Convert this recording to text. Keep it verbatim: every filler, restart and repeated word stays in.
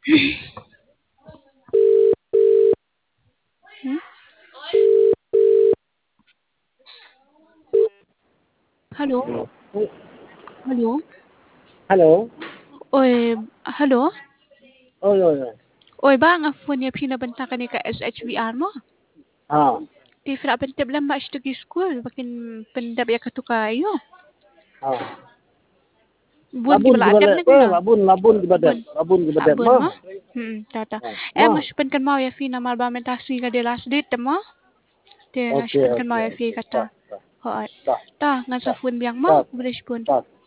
Hmm? Hello? Hello? Hello. Oi, hello? Ôi ôi ôi. Oi, ba nga phone niya pinabanta ka ni ka S H V R mo? À. Ti fra penteb lang ma to school, bakin pendab ya ka to kayo. À. Bun ki Labun bala di adab balik. na Eh, ma. labun labun di badak. Bun. Labun di Ah, badak bun mah. mo? Hmm, tata. Ah, Eh, mah. mas pen kan mau ya fi na malba mentasi ka de last date mo? Te Okey naspen kan mau okey ya fi okey. kata. Tak tak Hoy. tak Ta, nga sa tak phone biyang mo, tak bulish pun. tak.